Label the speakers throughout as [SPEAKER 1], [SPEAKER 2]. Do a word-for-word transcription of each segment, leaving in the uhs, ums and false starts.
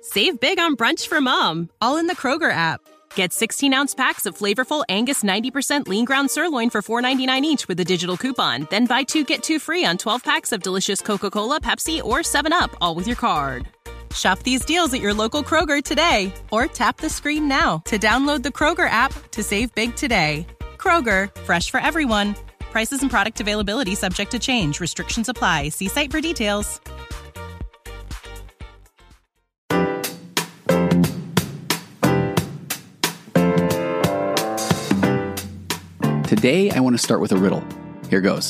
[SPEAKER 1] Save big on brunch for mom, all in the Kroger app. Get sixteen-ounce packs of flavorful Angus ninety percent lean ground sirloin for four ninety-nine each with a digital coupon. Then buy two, get two free on twelve packs of delicious Coca-Cola, Pepsi, or seven up, all with your card. Shop these deals at your local Kroger today, or tap the screen now to download the Kroger app to save big today. Kroger, fresh for everyone. Prices and product availability subject to change. Restrictions apply. See site for details.
[SPEAKER 2] Today, I want to start with a riddle. Here goes.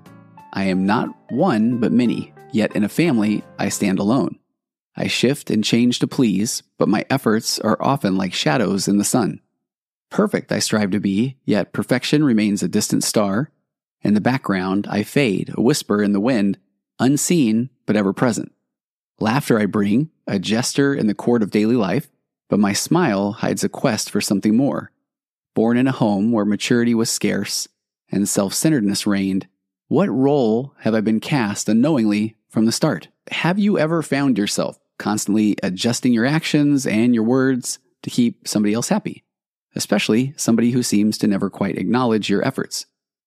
[SPEAKER 2] I am not one, but many, yet in a family, I stand alone. I shift and change to please, but my efforts are often like shadows in the sun. Perfect I strive to be, yet perfection remains a distant star. In the background, I fade, a whisper in the wind, unseen, but ever present. Laughter I bring, a jester in the court of daily life, but my smile hides a quest for something more. Born in a home where maturity was scarce and self-centeredness reigned, what role have I been cast unknowingly from the start? Have you ever found yourself constantly adjusting your actions and your words to keep somebody else happy? Especially somebody who seems to never quite acknowledge your efforts.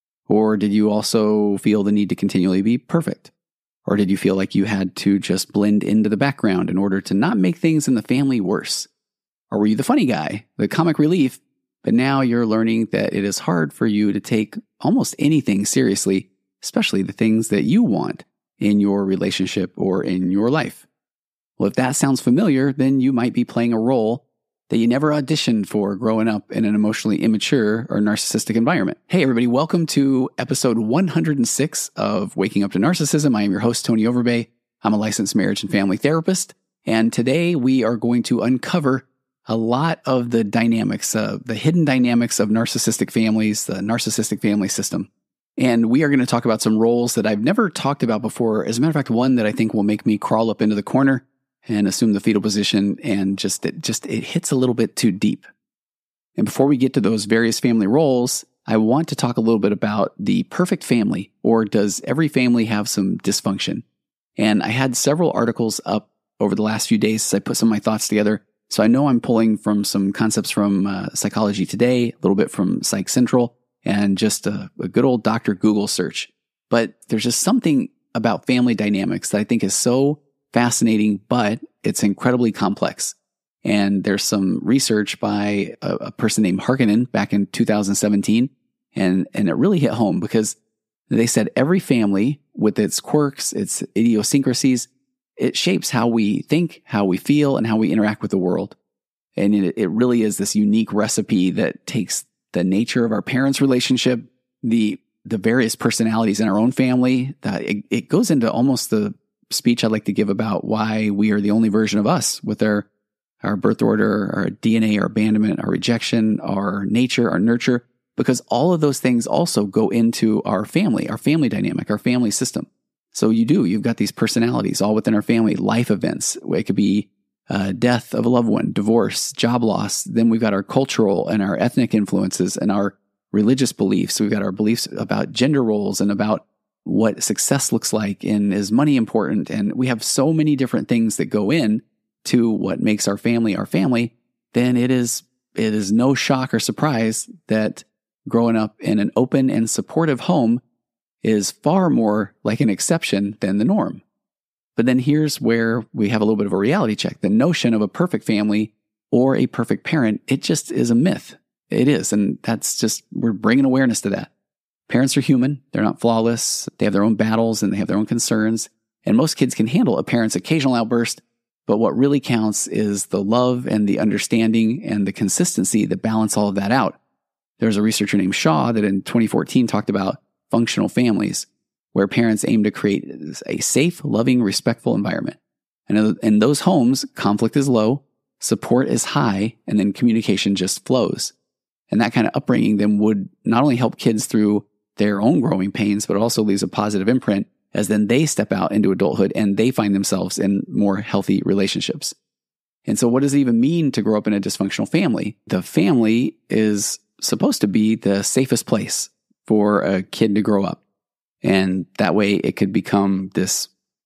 [SPEAKER 2] Or did you also feel the need to continually be perfect? Or did you feel like you had to just blend into the background in order to not make things in the family worse? Or were you the funny guy, the comic relief, but now you're learning that it is hard for you to take almost anything seriously, especially the things that you want in your relationship or in your life? Well, if that sounds familiar, then you might be playing a role that you never auditioned for growing up in an emotionally immature or narcissistic environment. Hey, everybody, welcome to episode one hundred six of Waking Up to Narcissism. I am your host, Tony Overbay. I'm a licensed marriage and family therapist, and today we are going to uncover a lot of the dynamics, uh, the hidden dynamics of narcissistic families, the narcissistic family system. And we are going to talk about some roles that I've never talked about before. As a matter of fact, one that I think will make me crawl up into the corner and assume the fetal position, and just it just it hits a little bit too deep. And before we get to those various family roles, I want to talk a little bit about the perfect family, or does every family have some dysfunction? And I had several articles up over the last few days as I put some of my thoughts together. So I know I'm pulling from some concepts from uh, Psychology Today, a little bit from Psych Central, and just a, a good old Doctor Google search. But there's just something about family dynamics that I think is so fascinating, but it's incredibly complex. And there's some research by a, a person named Harkonnen back in two thousand seventeen, and, and it really hit home because they said every family with its quirks, its idiosyncrasies, it shapes how we think, how we feel, and how we interact with the world. And it, it really is this unique recipe that takes the nature of our parents' relationship, the the various personalities in our own family, that it, it goes into almost the speech I'd like to give about why we are the only version of us with our, our birth order, our D N A, our abandonment, our rejection, our nature, our nurture, because all of those things also go into our family, our family dynamic, our family system. So you do, you've got these personalities all within our family, life events. It could be uh, death of a loved one, divorce, job loss. Then we've got our cultural and our ethnic influences and our religious beliefs. We've got our beliefs about gender roles and about what success looks like, and is money important. And we have so many different things that go in to what makes our family our family. Then it is, it is no shock or surprise that growing up in an open and supportive home is far more like an exception than the norm. But then here's where we have a little bit of a reality check. The notion of a perfect family or a perfect parent, it just is a myth. It is. And that's just, we're bringing awareness to that. Parents are human. They're not flawless. They have their own battles and they have their own concerns. And most kids can handle a parent's occasional outburst. But what really counts is the love and the understanding and the consistency that balance all of that out. There's a researcher named Shaw that in twenty fourteen talked about functional families, where parents aim to create a safe, loving, respectful environment. And in those homes, conflict is low, support is high, and then communication just flows. And that kind of upbringing then would not only help kids through their own growing pains, but also leaves a positive imprint as then they step out into adulthood and they find themselves in more healthy relationships. And so what does it even mean to grow up in a dysfunctional family? The family is supposed to be the safest place for a kid to grow up. And that way it could become this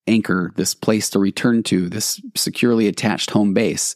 [SPEAKER 2] anchor, this place to return to, this securely attached home base.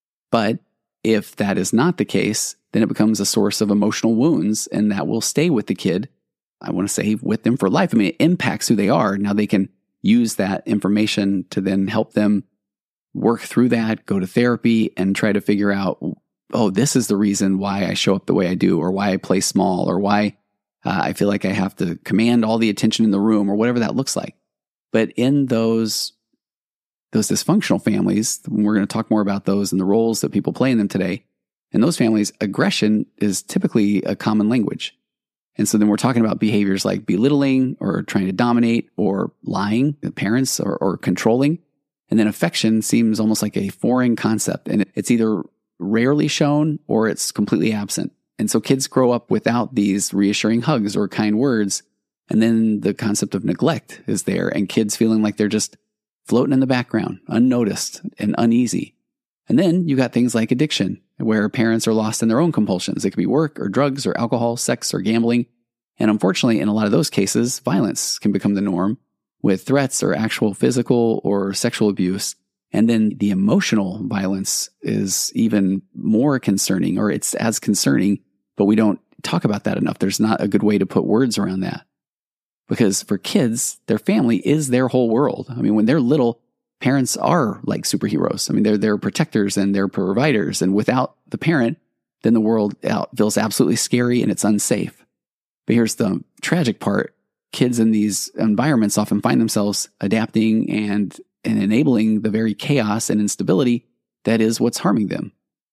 [SPEAKER 2] But if that is not the case, then it becomes a source of emotional wounds, and that will stay with the kid, I want to say, with them for life. I mean, it impacts who they are. Now they can use that information to then help them work through that, go to therapy, and try to figure out, oh, this is the reason why I show up the way I do, or why I play small, or why uh, I feel like I have to command all the attention in the room, or whatever that looks like. But in those those dysfunctional families, we're going to talk more about those and the roles that people play in them today. In those families, aggression is typically a common language. And so then we're talking about behaviors like belittling or trying to dominate or lying to parents or, or controlling. And then affection seems almost like a foreign concept, and it's either rarely shown or it's completely absent. And so kids grow up without these reassuring hugs or kind words. And then the concept of neglect is there, and kids feeling like they're just floating in the background, unnoticed and uneasy. And then you got things like addiction, where parents are lost in their own compulsions. It could be work or drugs or alcohol, sex or gambling. And unfortunately, in a lot of those cases, violence can become the norm, with threats or actual physical or sexual abuse. And then the emotional violence is even more concerning, or it's as concerning, but we don't talk about that enough. There's not a good way to put words around that. Because for kids, their family is their whole world. I mean, when they're little, parents are like superheroes. I mean, they're they're protectors and they're providers. And without the parent, then the world out feels absolutely scary and it's unsafe. But here's the tragic part. Kids in these environments often find themselves adapting and, and enabling the very chaos and instability that is what's harming them.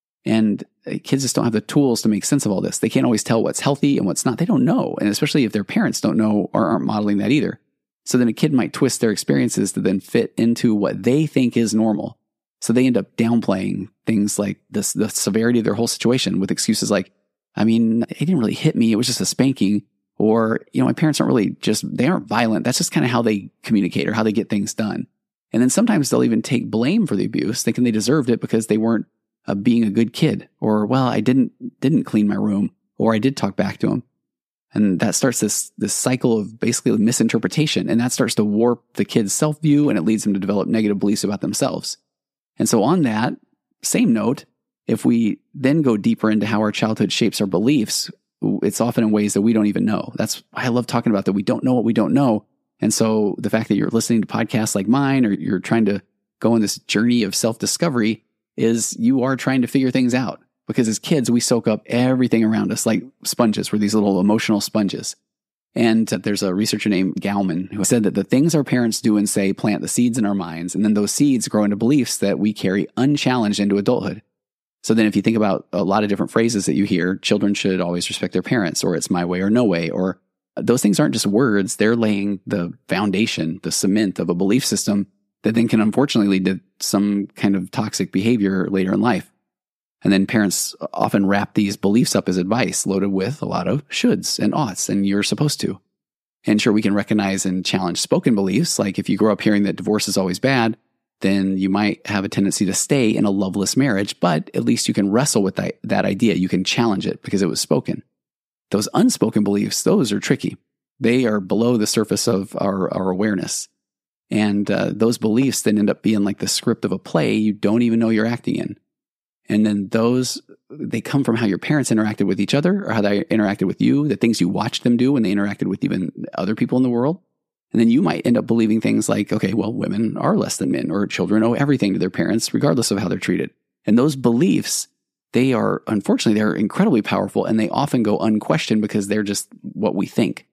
[SPEAKER 2] And kids just don't have the tools to make sense of all this. They can't always tell what's healthy and what's not. They don't know. And especially if their parents don't know or aren't modeling that either. So then a kid might twist their experiences to then fit into what they think is normal. So they end up downplaying things like this, the severity of their whole situation with excuses like, I mean, it didn't really hit me. It was just a spanking. Or, you know, my parents aren't really just, they aren't violent. That's just kind of how they communicate or how they get things done. And then sometimes they'll even take blame for the abuse, thinking they deserved it because they weren't uh, being a good kid. Or, well, I didn't didn't clean my room, or I did talk back to him. And that starts this this cycle of basically misinterpretation. And that starts to warp the kid's self-view, and it leads them to develop negative beliefs about themselves. And so on that same note, if we then go deeper into how our childhood shapes our beliefs, it's often in ways that we don't even know. That's why I love talking about that. We don't know what we don't know. And so the fact that you're listening to podcasts like mine, or you're trying to go on this journey of self-discovery, is you are trying to figure things out. Because as kids, we soak up everything around us like sponges. We're these little emotional sponges. And there's a researcher named Gallman who said that the things our parents do and say plant the seeds in our minds, and then those seeds grow into beliefs that we carry unchallenged into adulthood. So then if you think about a lot of different phrases that you hear, children should always respect their parents, or it's my way or no way, or those things aren't just words. They're laying the foundation, the cement of a belief system that then can unfortunately lead to some kind of toxic behavior later in life. And then parents often wrap these beliefs up as advice, loaded with a lot of shoulds and oughts, and you're supposed to. And sure, we can recognize and challenge spoken beliefs. Like if you grow up hearing that divorce is always bad, then you might have a tendency to stay in a loveless marriage, but at least you can wrestle with that, that idea. You can challenge it because it was spoken. Those unspoken beliefs, those are tricky. They are below the surface of our, our awareness. And uh, those beliefs then end up being like the script of a play you don't even know you're acting in. And then those, they come from how your parents interacted with each other, or how they interacted with you, the things you watched them do when they interacted with even other people in the world. And then you might end up believing things like, okay, well, women are less than men, or children owe everything to their parents, regardless of how they're treated. And those beliefs, they are, unfortunately, they're incredibly powerful, and they often go unquestioned because they're just what we think.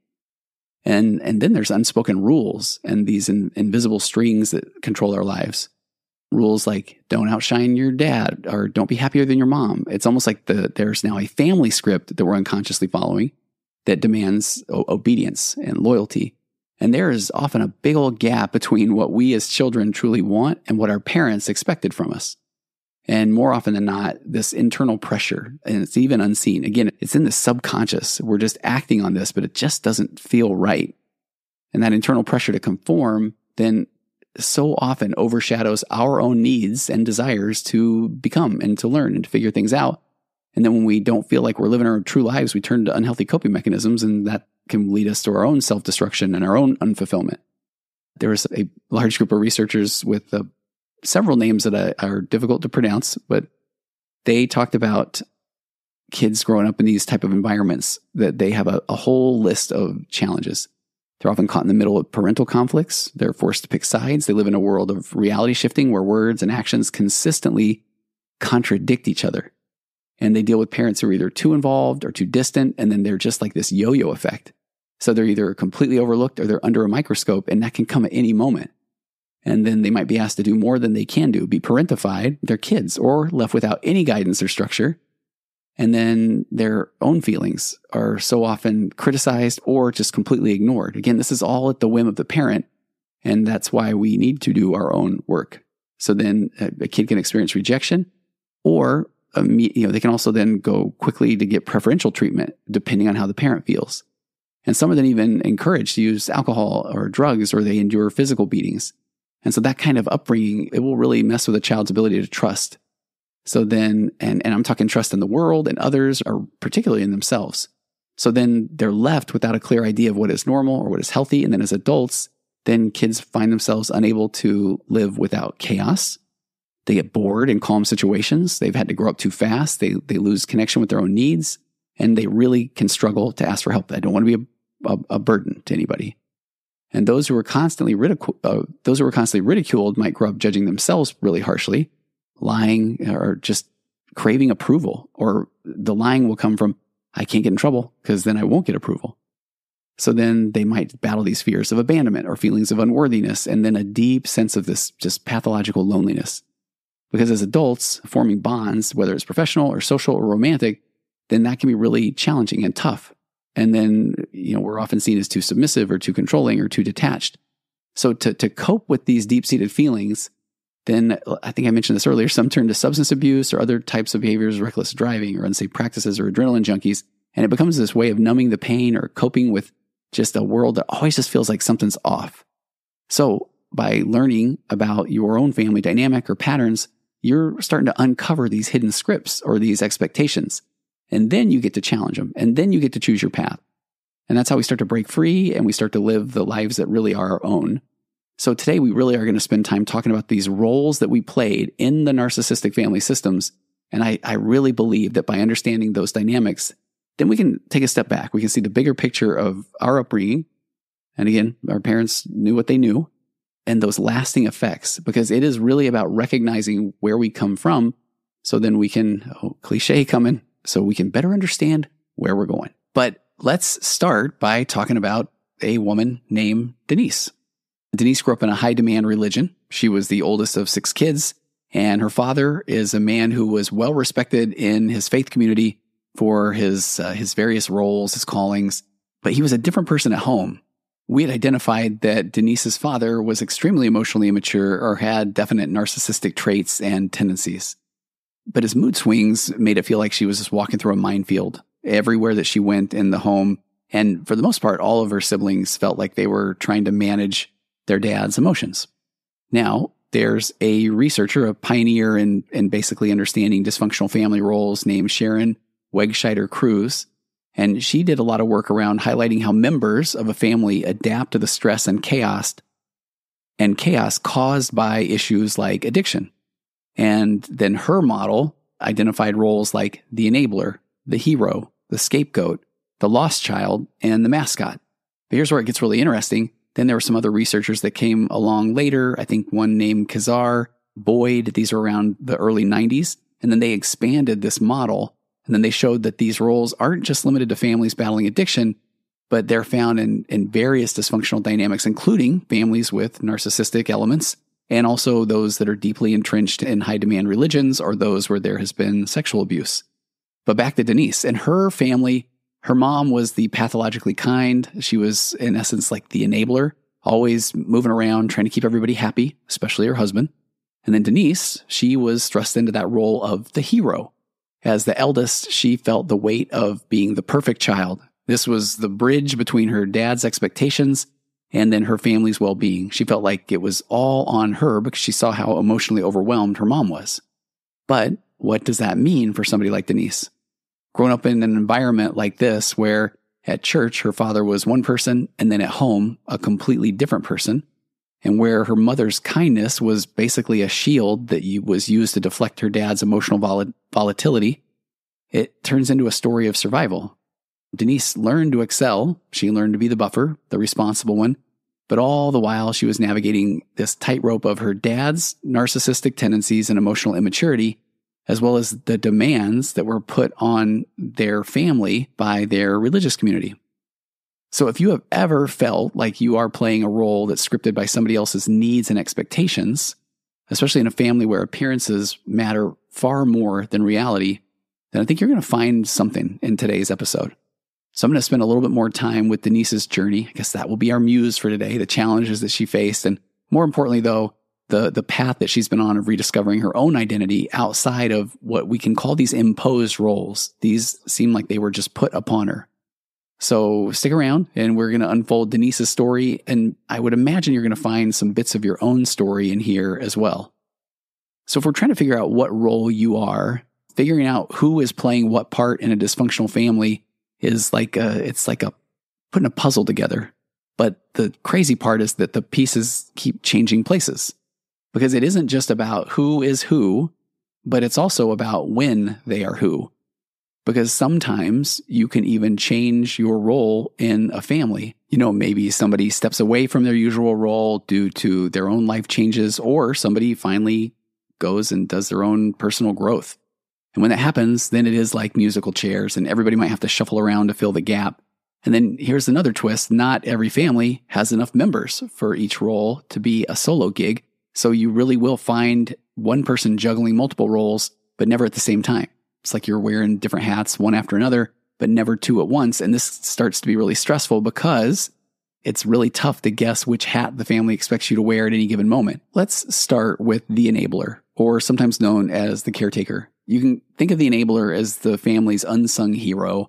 [SPEAKER 2] And and then there's unspoken rules and these in, invisible strings that control our lives. Rules like don't outshine your dad, or don't be happier than your mom. It's almost like the there's now a family script that we're unconsciously following that demands o- obedience and loyalty. And there is often a big old gap between what we as children truly want and what our parents expected from us. And more often than not, this internal pressure, and it's even unseen. Again, it's in the subconscious. We're just acting on this, but it just doesn't feel right. And that internal pressure to conform then so often overshadows our own needs and desires to become and to learn and to figure things out. And then when we don't feel like we're living our true lives, we turn to unhealthy coping mechanisms, and that can lead us to our own self-destruction and our own unfulfillment. there was a large group of researchers with uh, several names that are difficult to pronounce, but they talked about kids growing up in these type of environments, that they have a, a whole list of challenges. They're often caught in the middle of parental conflicts. They're forced to pick sides. They live in a world of reality shifting where words and actions consistently contradict each other. And they deal with parents who are either too involved or too distant, and then they're just like this yo-yo effect. So they're either completely overlooked or they're under a microscope, and that can come at any moment. And then they might be asked to do more than they can do, be parentified, they're kids, or left without any guidance or structure. And then their own feelings are so often criticized or just completely ignored. Again, this is all at the whim of the parent, and that's why we need to do our own work. So then a, a kid can experience rejection, or um, you know, they can also then go quickly to get preferential treatment depending on how the parent feels. And some are then even encouraged to use alcohol or drugs, or they endure physical beatings. And so that kind of upbringing, it will really mess with a child's ability to trust. So then, and, and I'm talking trust in the world and others, or particularly in themselves. So then they're left without a clear idea of what is normal or what is healthy. And then as adults, then kids find themselves unable to live without chaos. They get bored in calm situations. They've had to grow up too fast. They, they lose connection with their own needs, and they really can struggle to ask for help. I don't want to be a, a, a burden to anybody. And those who are constantly ridiculed, uh, those who are constantly ridiculed might grow up judging themselves really harshly, lying, or just craving approval. Or the lying will come from, I can't get in trouble because then I won't get approval. So then they might battle these fears of abandonment or feelings of unworthiness, and then a deep sense of this just pathological loneliness. Because as adults, forming bonds, whether it's professional or social or romantic, then that can be really challenging and tough. And then, you know, we're often seen as too submissive or too controlling or too detached. So to, to cope with these deep-seated feelings, then I think I mentioned this earlier, some turn to substance abuse or other types of behaviors, reckless driving or unsafe practices or adrenaline junkies. And it becomes this way of numbing the pain or coping with just a world that always just feels like something's off. So by learning about your own family dynamic or patterns, you're starting to uncover these hidden scripts or these expectations. And then you get to challenge them. And then you get to choose your path. And that's how we start to break free, and we start to live the lives that really are our own. So today we really are going to spend time talking about these roles that we played in the narcissistic family systems. And I, I really believe that by understanding those dynamics, then we can take a step back. We can see the bigger picture of our upbringing. And again, our parents knew what they knew, and those lasting effects, because it is really about recognizing where we come from. So then we can, oh, cliche coming, so we can better understand where we're going. But let's start by talking about a woman named Denise. Denise grew up in a high-demand religion. She was the oldest of six kids, and her father is a man who was well-respected in his faith community for his uh, his various roles, his callings, but he was a different person at home. We had identified that Denise's father was extremely emotionally immature or had definite narcissistic traits and tendencies. But his mood swings made it feel like she was just walking through a minefield everywhere that she went in the home. And for the most part, all of her siblings felt like they were trying to manage their dad's emotions. Now, there's a researcher, a pioneer in, in basically understanding dysfunctional family roles named Sharon Wegscheider Cruz. And she did a lot of work around highlighting how members of a family adapt to the stress and chaos and chaos caused by issues like addiction. And then her model identified roles like the enabler, the hero, the scapegoat, the lost child, and the mascot. But here's where it gets really interesting. Then there were some other researchers that came along later. I think one named Kazar, Boyd. These were around the early nineties. And then they expanded this model. And then they showed that these roles aren't just limited to families battling addiction, but they're found in, in various dysfunctional dynamics, including families with narcissistic elements, and also those that are deeply entrenched in high-demand religions or those where there has been sexual abuse. But back to Denise. In her family, her mom was the pathologically kind. She was, in essence, like the enabler, always moving around, trying to keep everybody happy, especially her husband. And then Denise, she was thrust into that role of the hero. As the eldest, she felt the weight of being the perfect child. This was the bridge between her dad's expectations and then her family's well-being. She felt like it was all on her because she saw how emotionally overwhelmed her mom was. But what does that mean for somebody like Denise? Growing up in an environment like this, where at church her father was one person and then at home a completely different person, And where her mother's kindness was basically a shield that was used to deflect her dad's emotional vol- volatility, it turns into a story of survival. Denise learned to excel. She learned to be the buffer, the responsible one. But all the while, she was navigating this tightrope of her dad's narcissistic tendencies and emotional immaturity, as well as the demands that were put on their family by their religious community. So if you have ever felt like you are playing a role that's scripted by somebody else's needs and expectations, especially in a family where appearances matter far more than reality, then I think you're going to find something in today's episode. So I'm going to spend a little bit more time with Denise's journey. I guess that will be our muse for today, the challenges that she faced. And more importantly, though, the, the path that she's been on of rediscovering her own identity outside of what we can call these imposed roles. These seem like they were just put upon her. So stick around and we're going to unfold Denise's story. And I would imagine you're going to find some bits of your own story in here as well. So if we're trying to figure out what role you are, figuring out who is playing what part in a dysfunctional family is like a, it's like a putting a puzzle together. But the crazy part is that the pieces keep changing places because it isn't just about who is who, but it's also about when they are who. Because sometimes you can even change your role in a family. You know, maybe somebody steps away from their usual role due to their own life changes, or somebody finally goes and does their own personal growth. And when that happens, then it is like musical chairs and everybody might have to shuffle around to fill the gap. And then here's another twist. Not every family has enough members for each role to be a solo gig. So you really will find one person juggling multiple roles, but never at the same time. It's like you're wearing different hats one after another, but never two at once. And this starts to be really stressful because it's really tough to guess which hat the family expects you to wear at any given moment. Let's start with the enabler, or sometimes known as the caretaker. You can think of the enabler as the family's unsung hero,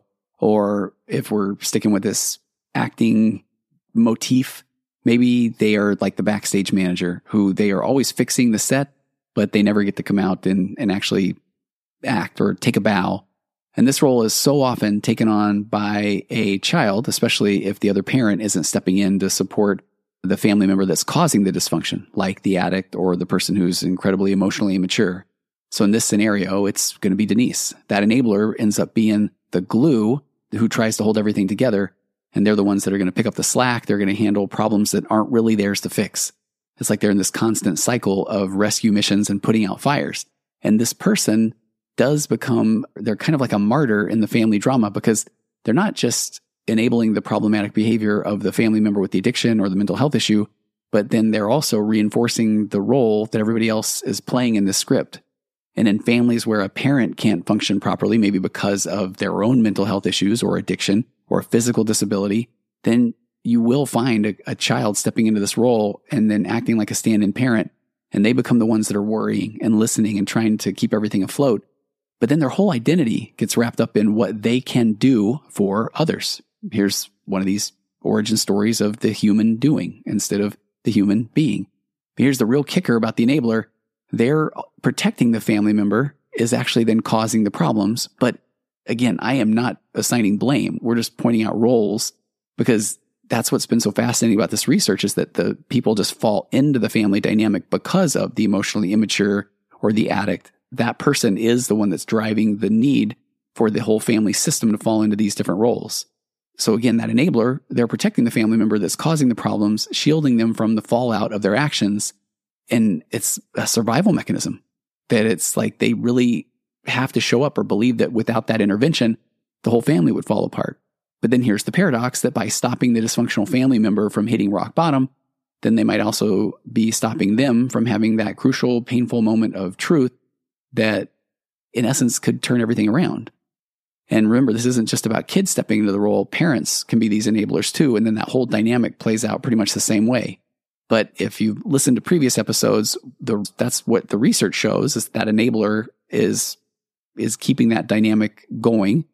[SPEAKER 2] or if we're sticking with this acting motif, maybe they are like the backstage manager who they are always fixing the set, but they never get to come out and, and actually act or take a bow. And this role is so often taken on by a child, especially if the other parent isn't stepping in to support the family member that's causing the dysfunction, like the addict or the person who's incredibly emotionally immature. So in this scenario, it's going to be Denise. That enabler ends up being the glue who tries to hold everything together. And they're the ones that are going to pick up the slack. They're going to handle problems that aren't really theirs to fix. It's like they're in this constant cycle of rescue missions and putting out fires. And this person does become, they're kind of like a martyr in the family drama because they're not just enabling the problematic behavior of the family member with the addiction or the mental health issue, but then they're also reinforcing the role that everybody else is playing in the script. And in families where a parent can't function properly, maybe because of their own mental health issues or addiction or physical disability, then you will find a, a child stepping into this role and then acting like a stand-in parent. And they become the ones that are worrying and listening and trying to keep everything afloat. But then their whole identity gets wrapped up in what they can do for others. Here's one of these origin stories of the human doing instead of the human being. But here's the real kicker about the enabler. They're protecting the family member is actually then causing the problems. But again, I am not assigning blame. We're just pointing out roles because that's what's been so fascinating about this research is that the people just fall into the family dynamic because of the emotionally immature or the addict. That person is the one that's driving the need for the whole family system to fall into these different roles. So again, that enabler, they're protecting the family member that's causing the problems, shielding them from the fallout of their actions. And it's a survival mechanism that it's like they really have to show up or believe that without that intervention, the whole family would fall apart. But then here's the paradox that by stopping the dysfunctional family member from hitting rock bottom, then they might also be stopping them from having that crucial, painful moment of truth that in essence could turn everything around. And remember, this isn't just about kids stepping into the role. Parents can be these enablers too. And then that whole dynamic plays out pretty much the same way. But if you listen to previous episodes, the, that's what the research shows is that enabler is, is keeping that dynamic going.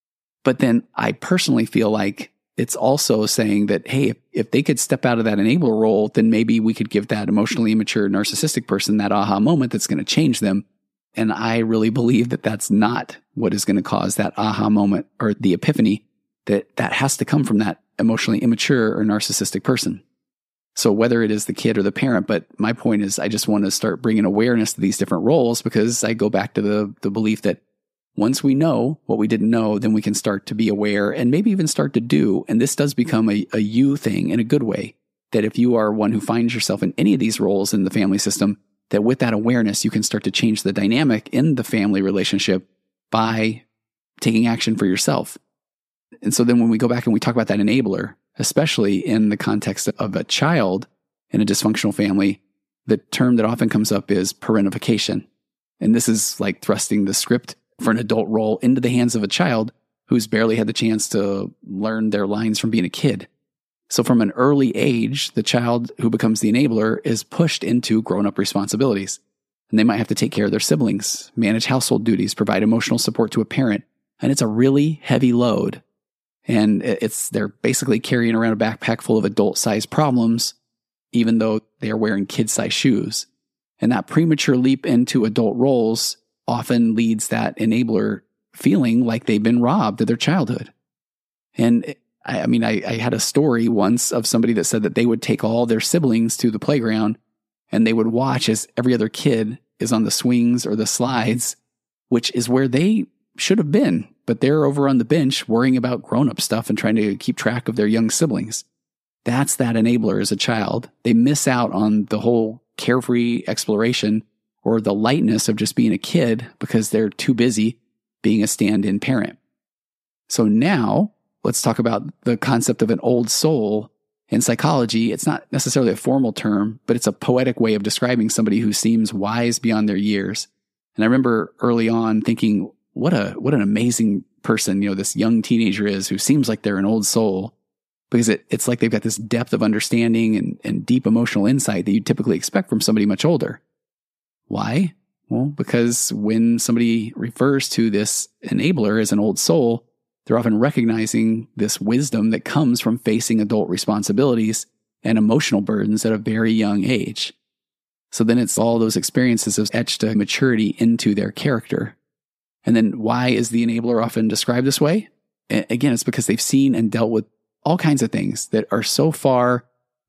[SPEAKER 2] But then I personally feel like it's also saying that, hey, if, if they could step out of that enabler role, then maybe we could give that emotionally immature narcissistic person that aha moment that's going to change them. And I really believe that that's not what is going to cause that aha moment or the epiphany, that that has to come from that emotionally immature or narcissistic person. So whether it is the kid or the parent, but my point is I just want to start bringing awareness to these different roles, because I go back to the, the belief that once we know what we didn't know, then we can start to be aware and maybe even start to do. And this does become a, a you thing in a good way, that if you are one who finds yourself in any of these roles in the family system, that with that awareness, you can start to change the dynamic in the family relationship by taking action for yourself. And so then when we go back and we talk about that enabler, especially in the context of a child in a dysfunctional family, the term that often comes up is parentification. And this is like thrusting the script for an adult role into the hands of a child who's barely had the chance to learn their lines from being a kid. So from an early age, the child who becomes the enabler is pushed into grown-up responsibilities. And they might have to take care of their siblings, manage household duties, provide emotional support to a parent. And it's a really heavy load. And it's they're basically carrying around a backpack full of adult-sized problems, even though they are wearing kid-sized shoes. And that premature leap into adult roles often leads that enabler feeling like they've been robbed of their childhood. And I, I mean, I, I had a story once of somebody that said that they would take all their siblings to the playground and they would watch as every other kid is on the swings or the slides, which is where they should have been. But they're over on the bench worrying about grown-up stuff and trying to keep track of their young siblings. That's that enabler as a child. They miss out on the whole carefree exploration or the lightness of just being a kid because they're too busy being a stand-in parent. So now let's talk about the concept of an old soul. In psychology, it's not necessarily a formal term, but it's a poetic way of describing somebody who seems wise beyond their years. And I remember early on thinking, what a what an amazing person, you know, this young teenager is who seems like they're an old soul, because it, it's like they've got this depth of understanding and, and deep emotional insight that you typically expect from somebody much older. Why? Well, because when somebody refers to this enabler as an old soul, they're often recognizing this wisdom that comes from facing adult responsibilities and emotional burdens at a very young age. So then it's all those experiences have etched a maturity into their character. And then why is the enabler often described this way? Again, it's because they've seen and dealt with all kinds of things that are so far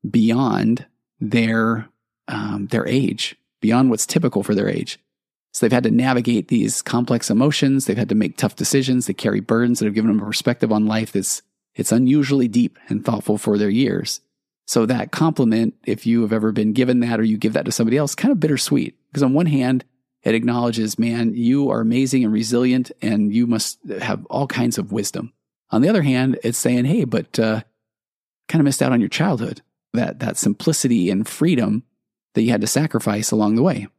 [SPEAKER 2] beyond their um, their age, beyond what's typical for their age. So they've had to navigate these complex emotions. They've had to make tough decisions. They carry burdens that have given them a perspective on life that's it's unusually deep and thoughtful for their years. So that compliment, if you have ever been given that or you give that to somebody else, kind of bittersweet. Because on one hand, it acknowledges, man, you are amazing and resilient and you must have all kinds of wisdom. On the other hand, it's saying, hey, but uh, kind of missed out on your childhood, that that simplicity and freedom that you had to sacrifice along the way.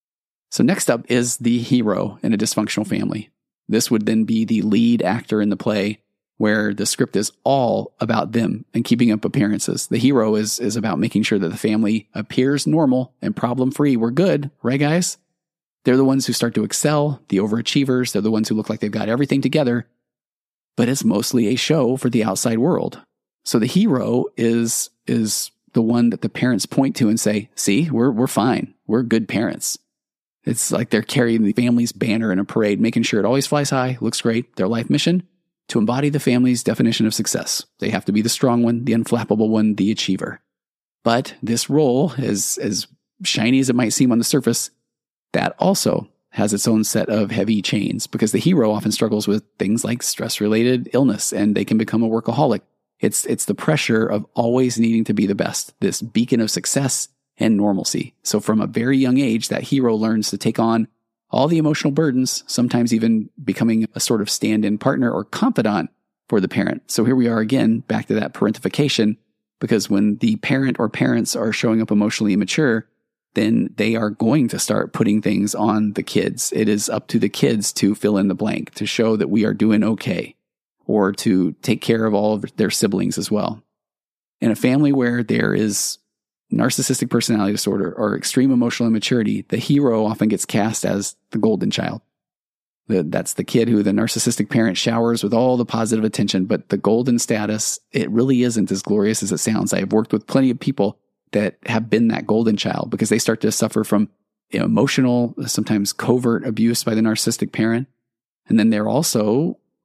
[SPEAKER 2] So next up is the hero in a dysfunctional family. This would then be the lead actor in the play, where the script is all about them and keeping up appearances. The hero is, is about making sure that the family appears normal and problem-free. We're good, right, guys? They're the ones who start to excel, the overachievers. They're the ones who look like they've got everything together, but it's mostly a show for the outside world. So the hero is, is the one that the parents point to and say, see, we're, we're fine. We're good parents. It's like they're carrying the family's banner in a parade, making sure it always flies high, looks great. Their life mission, to embody the family's definition of success. They have to be the strong one, the unflappable one, the achiever. But this role, as, as shiny as it might seem on the surface, that also has its own set of heavy chains, because the hero often struggles with things like stress-related illness, and they can become a workaholic. It's it's the pressure of always needing to be the best, this beacon of success and normalcy. So from a very young age, that hero learns to take on all the emotional burdens, sometimes even becoming a sort of stand-in partner or confidant for the parent. So here we are again, back to that parentification, because when the parent or parents are showing up emotionally immature, then they are going to start putting things on the kids. It is up to the kids to fill in the blank, to show that we are doing okay, or to take care of all of their siblings as well. In a family where there is narcissistic personality disorder or extreme emotional immaturity, the hero often gets cast as the golden child. The, that's the kid who the narcissistic parent showers with all the positive attention, but the golden status, it really isn't as glorious as it sounds. I have worked with plenty of people that have been that golden child because they start to suffer from you know, emotional, sometimes covert abuse by the narcissistic parent. And then they're also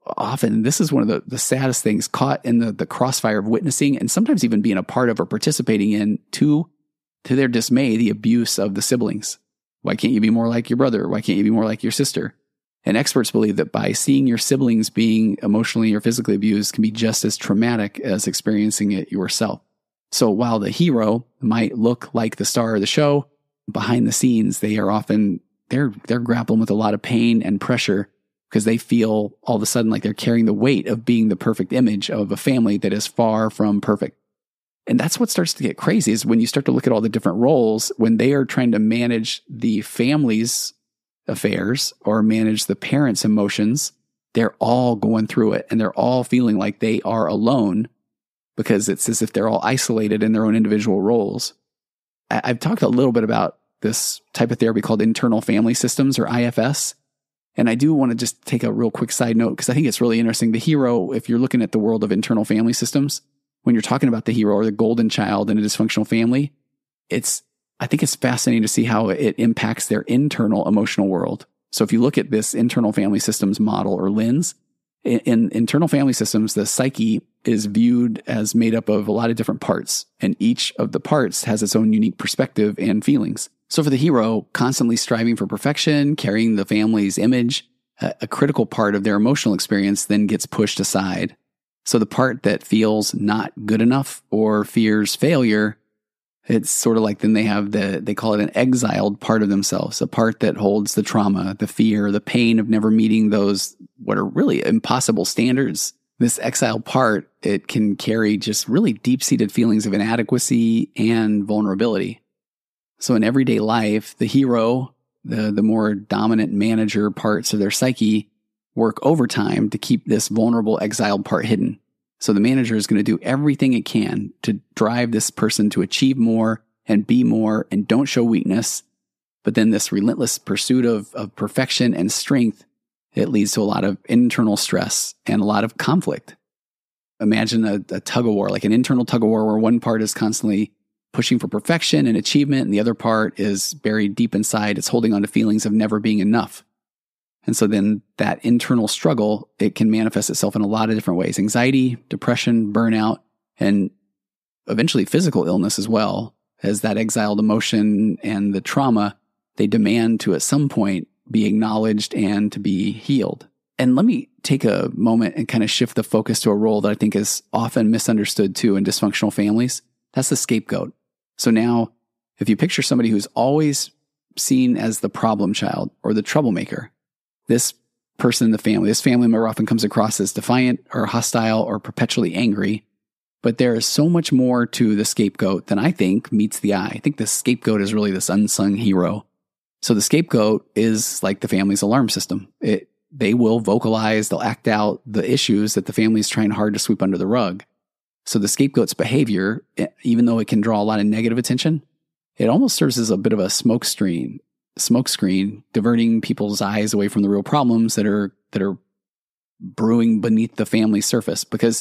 [SPEAKER 2] often this is one of the, the saddest things, caught in the, the crossfire of witnessing and sometimes even being a part of or participating in, to, to their dismay, the abuse of the siblings. Why can't you be more like your brother? Why can't you be more like your sister? And experts believe that by seeing your siblings being emotionally or physically abused can be just as traumatic as experiencing it yourself. So while the hero might look like the star of the show, behind the scenes, they are often, they're, they're grappling with a lot of pain and pressure because they feel all of a sudden like they're carrying the weight of being the perfect image of a family that is far from perfect. And that's what starts to get crazy, is when you start to look at all the different roles, when they are trying to manage the family's affairs or manage the parents' emotions, they're all going through it and they're all feeling like they are alone because it's as if they're all isolated in their own individual roles. I've talked a little bit about this type of therapy called internal family systems, or I F S. And I do want to just take a real quick side note because I think it's really interesting. The hero, if you're looking at the world of internal family systems, when you're talking about the hero or the golden child in a dysfunctional family, it's, I think it's fascinating to see how it impacts their internal emotional world. So if you look at this internal family systems model or lens, in, in internal family systems, the psyche is viewed as made up of a lot of different parts, and each of the parts has its own unique perspective and feelings. So for the hero, constantly striving for perfection, carrying the family's image, a, a critical part of their emotional experience then gets pushed aside. So the part that feels not good enough or fears failure, it's sort of like then they have the, they call it an exiled part of themselves, a part that holds the trauma, the fear, the pain of never meeting those, what are really impossible standards. This exiled part, it can carry just really deep-seated feelings of inadequacy and vulnerability. So in everyday life, the hero, the, the more dominant manager parts of their psyche, work overtime to keep this vulnerable, exiled part hidden. So the manager is going to do everything it can to drive this person to achieve more and be more and don't show weakness. But then this relentless pursuit of, of perfection and strength, it leads to a lot of internal stress and a lot of conflict. Imagine a, a tug of war, like an internal tug of war where one part is constantly pushing for perfection and achievement, and the other part is buried deep inside. It's holding on to feelings of never being enough. And so then that internal struggle, it can manifest itself in a lot of different ways. Anxiety, depression, burnout, and eventually physical illness as well, as that exiled emotion and the trauma, they demand to at some point be acknowledged and to be healed. And let me take a moment and kind of shift the focus to a role that I think is often misunderstood too in dysfunctional families. That's the scapegoat. So now, if you picture somebody who's always seen as the problem child or the troublemaker, this person in the family, this family member often comes across as defiant or hostile or perpetually angry. But there is so much more to the scapegoat than I think meets the eye. I think the scapegoat is really this unsung hero. So the scapegoat is like the family's alarm system. It, they will vocalize, they'll act out the issues that the family is trying hard to sweep under the rug. So the scapegoat's behavior, even though it can draw a lot of negative attention, it almost serves as a bit of a smoke screen, smoke screen, diverting people's eyes away from the real problems that are that are brewing beneath the family surface. Because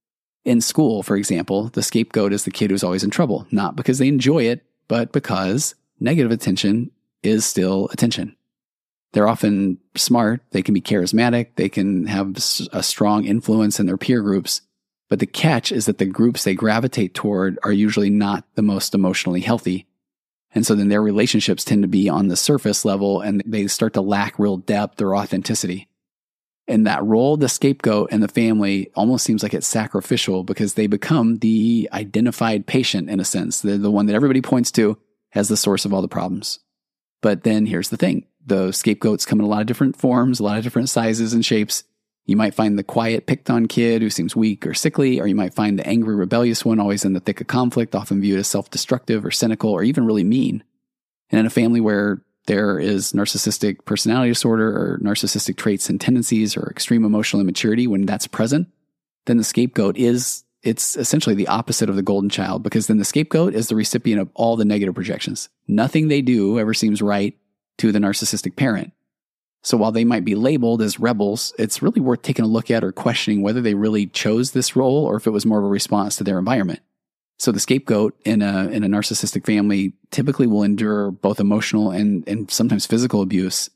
[SPEAKER 2] in school, for example, the scapegoat is the kid who's always in trouble, not because they enjoy it, but because negative attention is still attention. They're often smart, they can be charismatic, they can have a strong influence in their peer groups. But the catch is that the groups they gravitate toward are usually not the most emotionally healthy. And so then their relationships tend to be on the surface level and they start to lack real depth or authenticity. And that role of the scapegoat and the family almost seems like it's sacrificial because they become the identified patient in a sense. They're the one that everybody points to as the source of all the problems. But then here's the thing. The scapegoats come in a lot of different forms, a lot of different sizes and shapes. You might find the quiet, picked-on kid who seems weak or sickly, or you might find the angry, rebellious one always in the thick of conflict, often viewed as self-destructive or cynical or even really mean. And in a family where there is narcissistic personality disorder or narcissistic traits and tendencies or extreme emotional immaturity, when that's present, then the scapegoat is, it's essentially the opposite of the golden child, because then the scapegoat is the recipient of all the negative projections. Nothing they do ever seems right to the narcissistic parent. So while they might be labeled as rebels, it's really worth taking a look at or questioning whether they really chose this role or if it was more of a response to their environment. So the scapegoat in a in a narcissistic family typically will endure both emotional and, and sometimes physical abuse.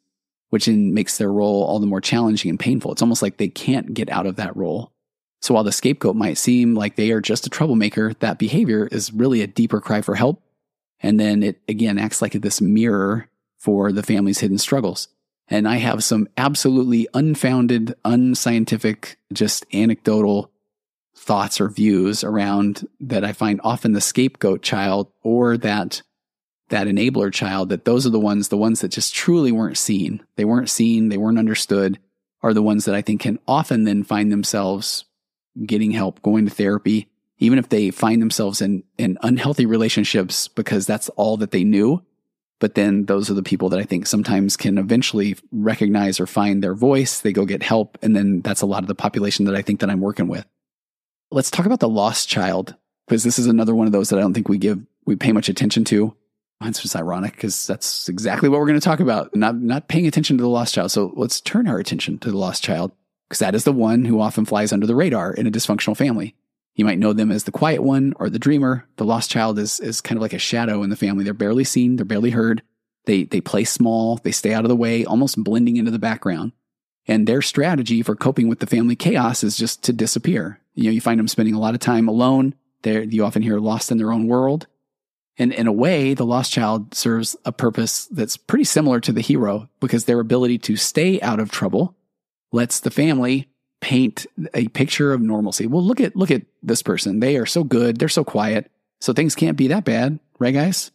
[SPEAKER 2] which then makes their role all the more challenging and painful. It's almost like they can't get out of that role. So while the scapegoat might seem like they are just a troublemaker, that behavior is really a deeper cry for help. And then it, again, acts like this mirror for the family's hidden struggles. And I have some absolutely unfounded, unscientific, just anecdotal thoughts or views around that I find often the scapegoat child or that that enabler child, that those are the ones, the ones that just truly weren't seen. They weren't seen, they weren't understood, are the ones that I think can often then find themselves getting help, going to therapy, even if they find themselves in, in unhealthy relationships because that's all that they knew. But then those are the people that I think sometimes can eventually recognize or find their voice. They go get help. And then that's a lot of the population that I think that I'm working with. Let's talk about the lost child, because this is another one of those that I don't think we give, we pay much attention to. It's just ironic because that's exactly what we're going to talk about, not not paying attention to the lost child. So let's turn our attention to the lost child, because that is the one who often flies under the radar in a dysfunctional family. You might know them as the quiet one or the dreamer. The lost child is is kind of like a shadow in the family. They're barely seen. They're barely heard. They they play small. They stay out of the way, almost blending into the background. And their strategy for coping with the family chaos is just to disappear. You know, you find them spending a lot of time alone. They're, you often hear lost in their own world. And in a way, the lost child serves a purpose that's pretty similar to the hero, because their ability to stay out of trouble lets the family paint a picture of normalcy. Well, look at look at this person. They are so good. They're so quiet. So things can't be that bad, right, guys?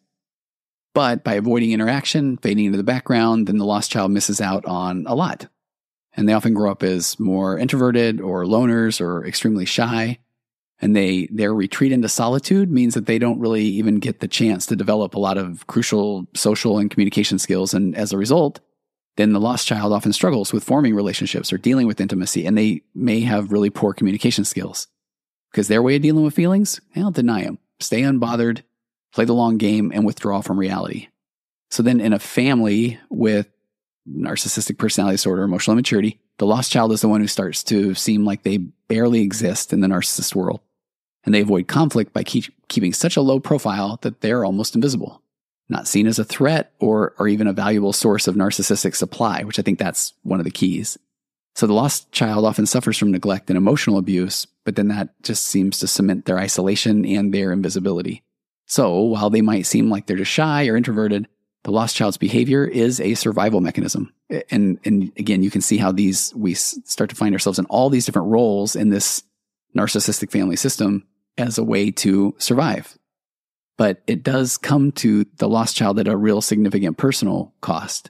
[SPEAKER 2] But by avoiding interaction, fading into the background, then the lost child misses out on a lot. And they often grow up as more introverted or loners or extremely shy. And they their retreat into solitude means that they don't really even get the chance to develop a lot of crucial social and communication skills. And as a result, then the lost child often struggles with forming relationships or dealing with intimacy. And they may have really poor communication skills, because their way of dealing with feelings, well, deny them. Stay unbothered, play the long game, and withdraw from reality. So then in a family with narcissistic personality disorder, emotional immaturity, the lost child is the one who starts to seem like they barely exist in the narcissist world. And they avoid conflict by keep, keeping such a low profile that they're almost invisible, not seen as a threat or, or even a valuable source of narcissistic supply, which I think that's one of the keys. So the lost child often suffers from neglect and emotional abuse, but then that just seems to cement their isolation and their invisibility. So while they might seem like they're just shy or introverted, the lost child's behavior is a survival mechanism. And, and again, you can see how these, we start to find ourselves in all these different roles in this narcissistic family system as a way to survive. But it does come to the lost child at a real significant personal cost.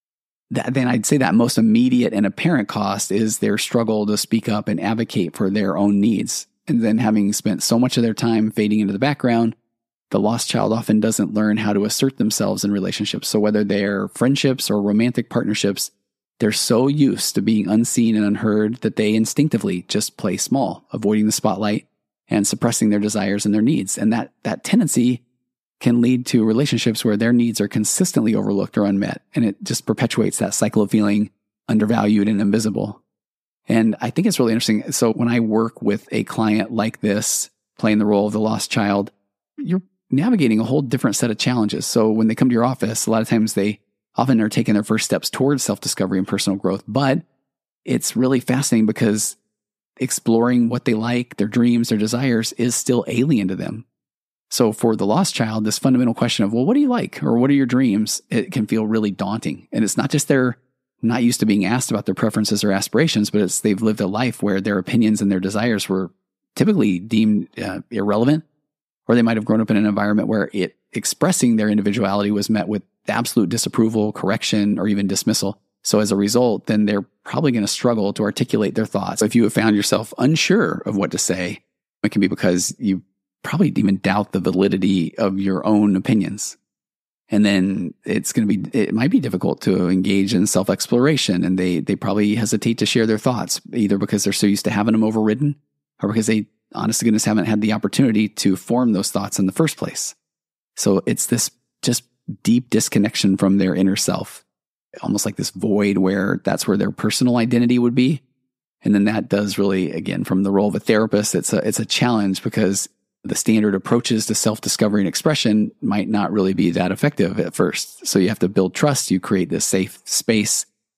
[SPEAKER 2] That, then I'd say that most immediate and apparent cost is their struggle to speak up and advocate for their own needs. And then having spent so much of their time fading into the background, the lost child often doesn't learn how to assert themselves in relationships. So whether they're friendships or romantic partnerships, they're so used to being unseen and unheard that they instinctively just play small, avoiding the spotlight and suppressing their desires and their needs. And that that tendency can lead to relationships where their needs are consistently overlooked or unmet. And it just perpetuates that cycle of feeling undervalued and invisible. And I think it's really interesting. So when I work with a client like this, playing the role of the lost child, you're navigating a whole different set of challenges. So when they come to your office, a lot of times they often are taking their first steps towards self-discovery and personal growth. But it's really fascinating because exploring what they like, their dreams, their desires is still alien to them. So for the lost child, this fundamental question of, well, what do you like? Or what are your dreams? It can feel really daunting. And it's not just they're not used to being asked about their preferences or aspirations, but it's they've lived a life where their opinions and their desires were typically deemed uh, irrelevant, or they might have grown up in an environment where it expressing their individuality was met with absolute disapproval, correction, or even dismissal. So as a result, then they're probably going to struggle to articulate their thoughts. If you have found yourself unsure of what to say, it can be because you probably even doubt the validity of your own opinions. And then it's going to be, it might be difficult to engage in self-exploration, and they, they probably hesitate to share their thoughts, either because they're so used to having them overridden or because they, honest to goodness, haven't had the opportunity to form those thoughts in the first place. So it's this just deep disconnection from their inner self, almost like this void where that's where their personal identity would be. And then that does really, again, from the role of a therapist, it's a, it's a challenge because the standard approaches to self-discovery and expression might not really be that effective at first. So you have to build trust. You create this safe space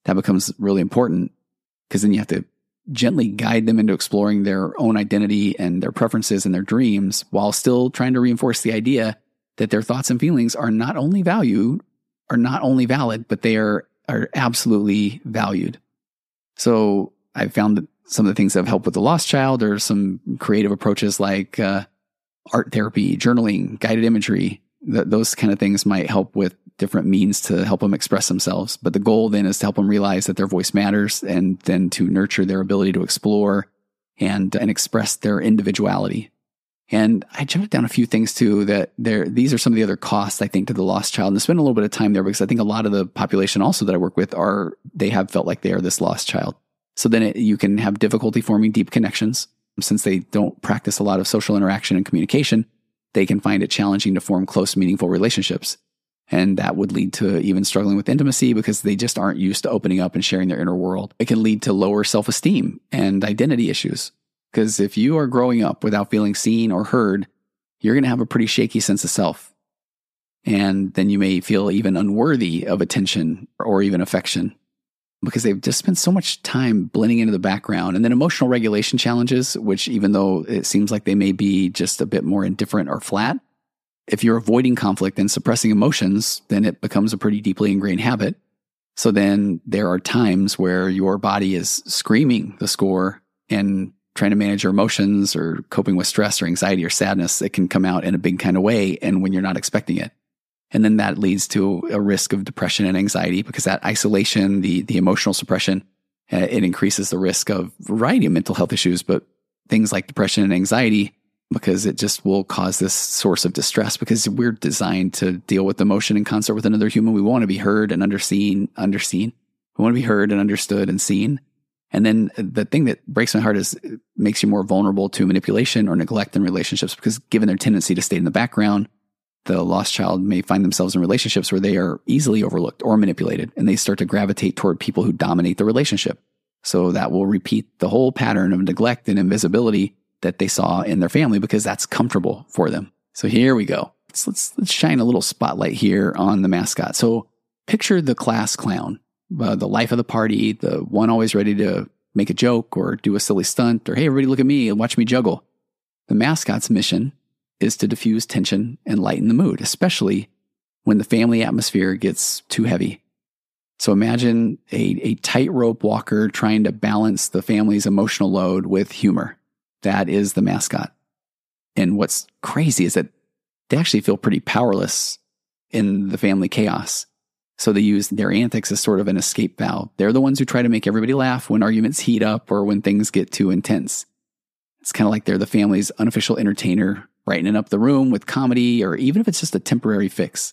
[SPEAKER 2] that becomes really important because then you have to gently guide them into exploring their own identity and their preferences and their dreams while still trying to reinforce the idea that their thoughts and feelings are not only valued, are not only valid, but they are, are absolutely valued. So I've found that some of the things that have helped with the lost child are some creative approaches like uh, art therapy, journaling, guided imagery. Th- those kind of things might help with different means to help them express themselves. But the goal then is to help them realize that their voice matters and then to nurture their ability to explore and, and express their individuality. And I jotted down a few things too that there, these are some of the other costs, I think, to the lost child. And I spent a little bit of time there because I think a lot of the population also that I work with are, they have felt like they are this lost child. So then it, you can have difficulty forming deep connections. Since they don't practice a lot of social interaction and communication, they can find it challenging to form close, meaningful relationships. And that would lead to even struggling with intimacy because they just aren't used to opening up and sharing their inner world. It can lead to lower self-esteem and identity issues. Because if you are growing up without feeling seen or heard, you're going to have a pretty shaky sense of self. And then you may feel even unworthy of attention or even affection because they've just spent so much time blending into the background. And then emotional regulation challenges, which even though it seems like they may be just a bit more indifferent or flat, if you're avoiding conflict and suppressing emotions, then it becomes a pretty deeply ingrained habit. So then there are times where your body is screaming the score and trying to manage your emotions or coping with stress or anxiety or sadness. It can come out in a big kind of way and when you're not expecting it. And then that leads to a risk of depression and anxiety because that isolation, the, the emotional suppression, uh, it increases the risk of a variety of mental health issues, but things like depression and anxiety, because it just will cause this source of distress because we're designed to deal with emotion in concert with another human. We want to be heard and underseen, underseen. We want to be heard and understood and seen. And then the thing that breaks my heart is it makes you more vulnerable to manipulation or neglect in relationships because given their tendency to stay in the background, the lost child may find themselves in relationships where they are easily overlooked or manipulated and they start to gravitate toward people who dominate the relationship. So that will repeat the whole pattern of neglect and invisibility that they saw in their family because that's comfortable for them. So here we go. Let's, let's, let's shine a little spotlight here on the mascot. So picture the class clown, uh, the life of the party, the one always ready to make a joke or do a silly stunt or, hey, everybody look at me and watch me juggle. The mascot's mission is to diffuse tension and lighten the mood, especially when the family atmosphere gets too heavy. So imagine a, a tightrope walker trying to balance the family's emotional load with humor. That is the mascot. And what's crazy is that they actually feel pretty powerless in the family chaos. So they use their antics as sort of an escape valve. They're the ones who try to make everybody laugh when arguments heat up or when things get too intense. It's kind of like they're the family's unofficial entertainer, brightening up the room with comedy, or even if it's just a temporary fix.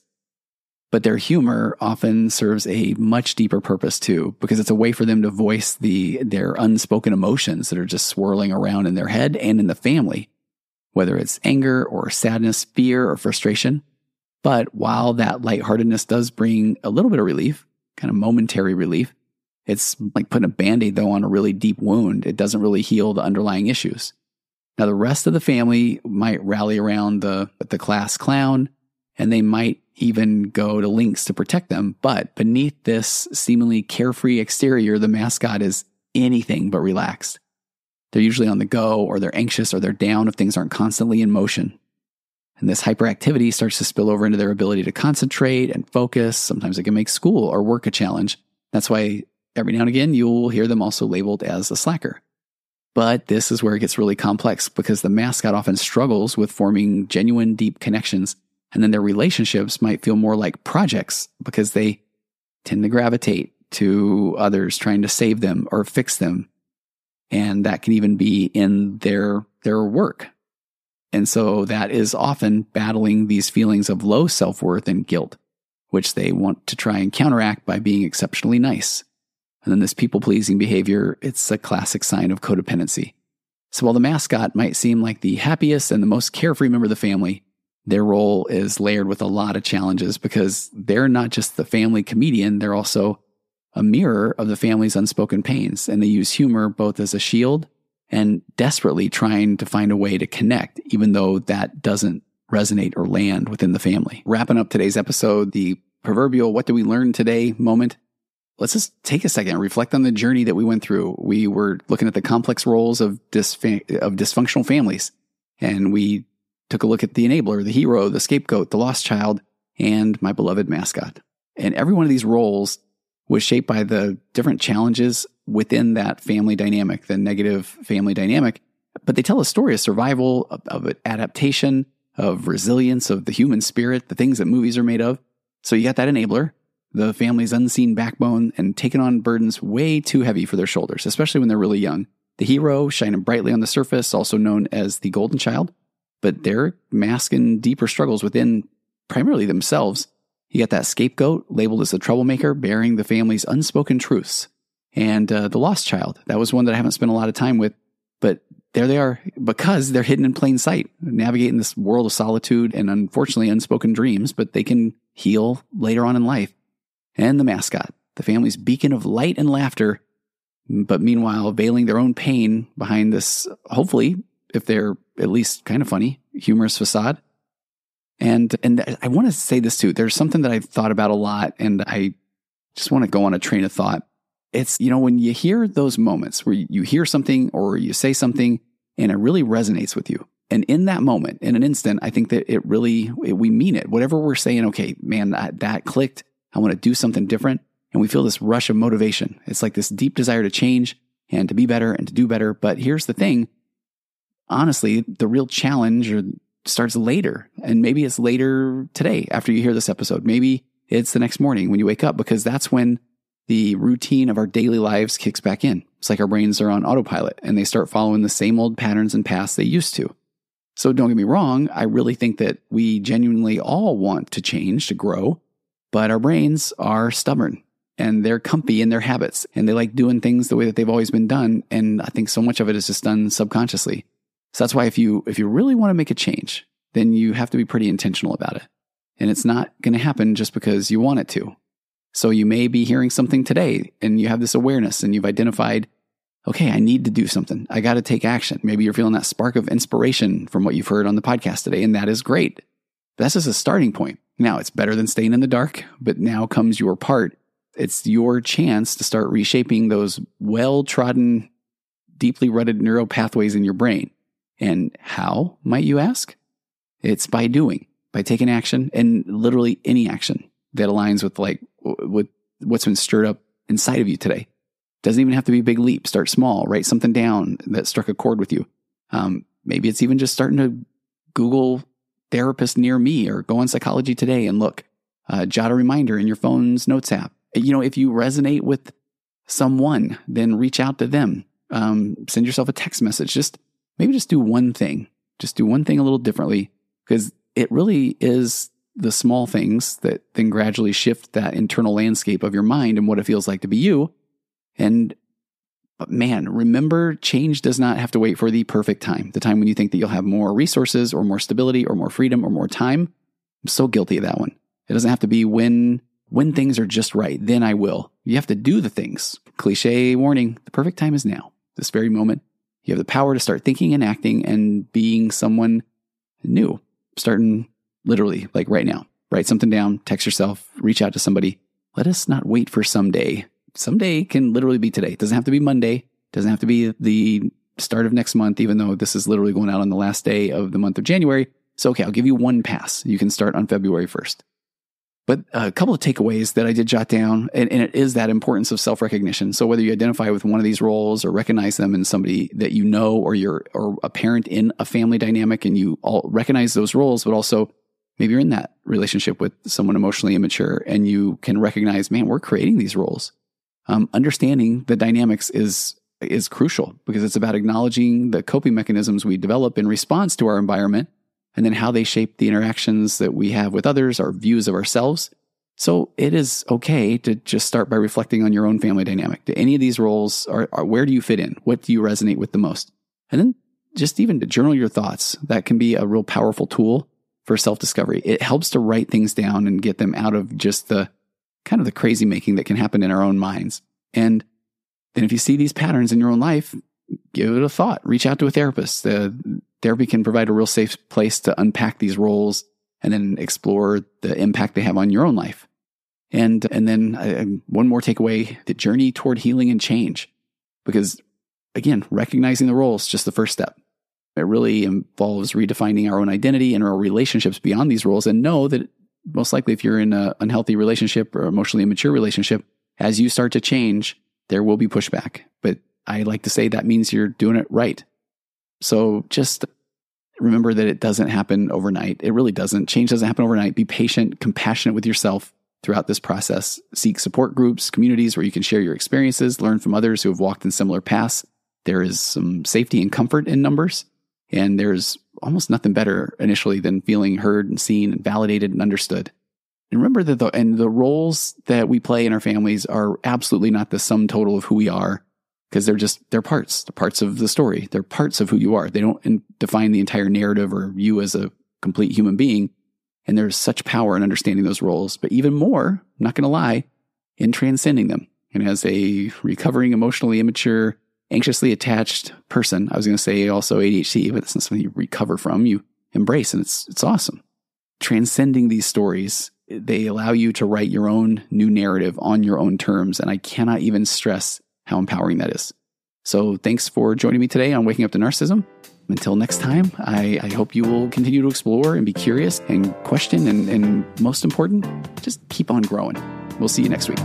[SPEAKER 2] But their humor often serves a much deeper purpose too, because it's a way for them to voice the their unspoken emotions that are just swirling around in their head and in the family, whether it's anger or sadness, fear or frustration. But while that lightheartedness does bring a little bit of relief, kind of momentary relief, it's like putting a Band-Aid though on a really deep wound. It doesn't really heal the underlying issues. Now the rest of the family might rally around the the class clown, and they might even go to lengths to protect them. But beneath this seemingly carefree exterior, the mascot is anything but relaxed. They're usually on the go, or they're anxious, or they're down if things aren't constantly in motion. And this hyperactivity starts to spill over into their ability to concentrate and focus. Sometimes it can make school or work a challenge. That's why every now and again, you'll hear them also labeled as a slacker. But this is where it gets really complex because the mascot often struggles with forming genuine, deep connections. And then their relationships might feel more like projects because they tend to gravitate to others trying to save them or fix them. And that can even be in their, their work. And so that is often battling these feelings of low self-worth and guilt, which they want to try and counteract by being exceptionally nice. And then this people-pleasing behavior, it's a classic sign of codependency. So while the mascot might seem like the happiest and the most carefree member of the family, their role is layered with a lot of challenges because they're not just the family comedian, they're also a mirror of the family's unspoken pains. And they use humor both as a shield and desperately trying to find a way to connect, even though that doesn't resonate or land within the family. Wrapping up today's episode, the proverbial what did we learn today moment. let's just take a second and reflect on the journey that we went through. We were looking at the complex roles of disf- of dysfunctional families, and we took a look at the enabler, the hero, the scapegoat, the lost child, and my beloved mascot. And every one of these roles was shaped by the different challenges within that family dynamic, the negative family dynamic. But they tell a story of survival, of, of adaptation, of resilience, of the human spirit, the things that movies are made of. So you got that enabler, the family's unseen backbone, and taking on burdens way too heavy for their shoulders, especially when they're really young. The hero, shining brightly on the surface, also known as the golden child, but they're masking deeper struggles within primarily themselves. You got that scapegoat, labeled as the troublemaker, bearing the family's unspoken truths. And uh, the lost child, that was one that I haven't spent a lot of time with, but there they are, because they're hidden in plain sight, navigating this world of solitude and unfortunately unspoken dreams, but they can heal later on in life. And the mascot, the family's beacon of light and laughter, but meanwhile veiling their own pain behind this, hopefully, if they're at least kind of funny, humorous facade. And and I want to say this too. There's something that I've thought about a lot, and I just want to go on a train of thought. It's, you know, when you hear those moments where you hear something or you say something and it really resonates with you. And in that moment, in an instant, I think that it really, it, we mean it. Whatever we're saying, okay, man, that, that clicked. I want to do something different. And we feel this rush of motivation. It's like this deep desire to change and to be better and to do better. But here's the thing. Honestly, the real challenge starts later. And maybe it's later today after you hear this episode. Maybe it's the next morning when you wake up, because that's when the routine of our daily lives kicks back in. It's like our brains are on autopilot and they start following the same old patterns and paths they used to. So don't get me wrong. I really think that we genuinely all want to change, to grow, but our brains are stubborn and they're comfy in their habits and they like doing things the way that they've always been done. And I think so much of it is just done subconsciously. So that's why if you, if you really want to make a change, then you have to be pretty intentional about it. And it's not going to happen just because you want it to. So you may be hearing something today and you have this awareness and you've identified, okay, I need to do something. I got to take action. Maybe you're feeling that spark of inspiration from what you've heard on the podcast today, and that is great. But that's just a starting point. Now, it's better than staying in the dark, but now comes your part. It's your chance to start reshaping those well-trodden, deeply rooted neural pathways in your brain. And how, might you ask? It's by doing, by taking action, and literally any action that aligns with like with what's been stirred up inside of you today. Doesn't even have to be a big leap. Start small. Write something down that struck a chord with you. Um, maybe it's even just starting to Google therapist near me, or go on Psychology Today and look. Uh, jot a reminder in your phone's notes app. You know, if you resonate with someone, then reach out to them. Um, send yourself a text message. Just maybe just do one thing. Just do one thing a little differently, because it really is the small things that then gradually shift that internal landscape of your mind and what it feels like to be you. And but man, remember, change does not have to wait for the perfect time, the time when you think that you'll have more resources or more stability or more freedom or more time. I'm so guilty of that one. It doesn't have to be when when things are just right, then I will. You have to do the things. Cliche warning, the perfect time is now, this very moment. You have the power to start thinking and acting and being someone new, starting literally like right now. Write something down, text yourself, reach out to somebody. Let us not wait for someday. Someday can literally be today. It doesn't have to be Monday. It doesn't have to be the start of next month, even though this is literally going out on the last day of the month of January. So, okay, I'll give you one pass. You can start on February first. But a couple of takeaways that I did jot down, and, and it is that importance of self-recognition. So whether you identify with one of these roles or recognize them in somebody that you know, or you're or a parent in a family dynamic and you all recognize those roles, but also maybe you're in that relationship with someone emotionally immature and you can recognize, man, we're creating these roles. Um, understanding the dynamics is is crucial, because it's about acknowledging the coping mechanisms we develop in response to our environment, and then how they shape the interactions that we have with others, our views of ourselves. So it is okay to just start by reflecting on your own family dynamic. Do any of these roles, are, are where do you fit in? What do you resonate with the most? And then just even to journal your thoughts. That can be a real powerful tool for self-discovery. It helps to write things down and get them out of just the kind of the crazy making that can happen in our own minds. And then if you see these patterns in your own life, give it a thought. Reach out to a therapist. Uh, therapy can provide a real safe place to unpack these roles and then explore the impact they have on your own life. And, and then uh, one more takeaway, the journey toward healing and change. Because again, recognizing the role is just the first step. It really involves redefining our own identity and our relationships beyond these roles, and know that most likely if you're in an unhealthy relationship or emotionally immature relationship, as you start to change, there will be pushback. But I like to say that means you're doing it right. So just remember that it doesn't happen overnight. It really doesn't. Change doesn't happen overnight. Be patient, compassionate with yourself throughout this process. Seek support groups, communities where you can share your experiences, learn from others who have walked in similar paths. There is some safety and comfort in numbers, and there's almost nothing better initially than feeling heard and seen and validated and understood. And remember that the, and the roles that we play in our families are absolutely not the sum total of who we are, because they're just, they're parts, they're parts of the story. They're parts of who you are. They don't in, define the entire narrative or you as a complete human being. And there's such power in understanding those roles, but even more, I'm not going to lie, in transcending them. And as a recovering, emotionally immature, anxiously attached person, I was going to say also A D H D, but it's not something you recover from, you embrace, and it's it's awesome. Transcending these stories, they allow you to write your own new narrative on your own terms, and I cannot even stress how empowering that is. So thanks for joining me today on Waking Up to Narcissism. Until next time, I, I hope you will continue to explore and be curious and question, and, and most important, just keep on growing. We'll see you next week.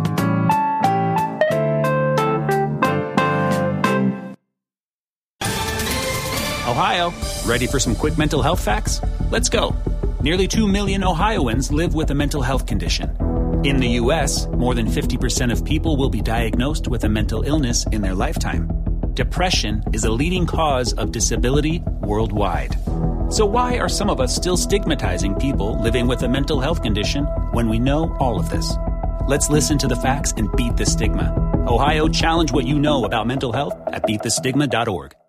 [SPEAKER 3] Ohio, ready for some quick mental health facts? Let's go. Nearly two million Ohioans live with a mental health condition. In the U S, more than fifty percent of people will be diagnosed with a mental illness in their lifetime. Depression is a leading cause of disability worldwide. So why are some of us still stigmatizing people living with a mental health condition when we know all of this? Let's listen to the facts and beat the stigma. Ohio, challenge what you know about mental health at beat the stigma dot org.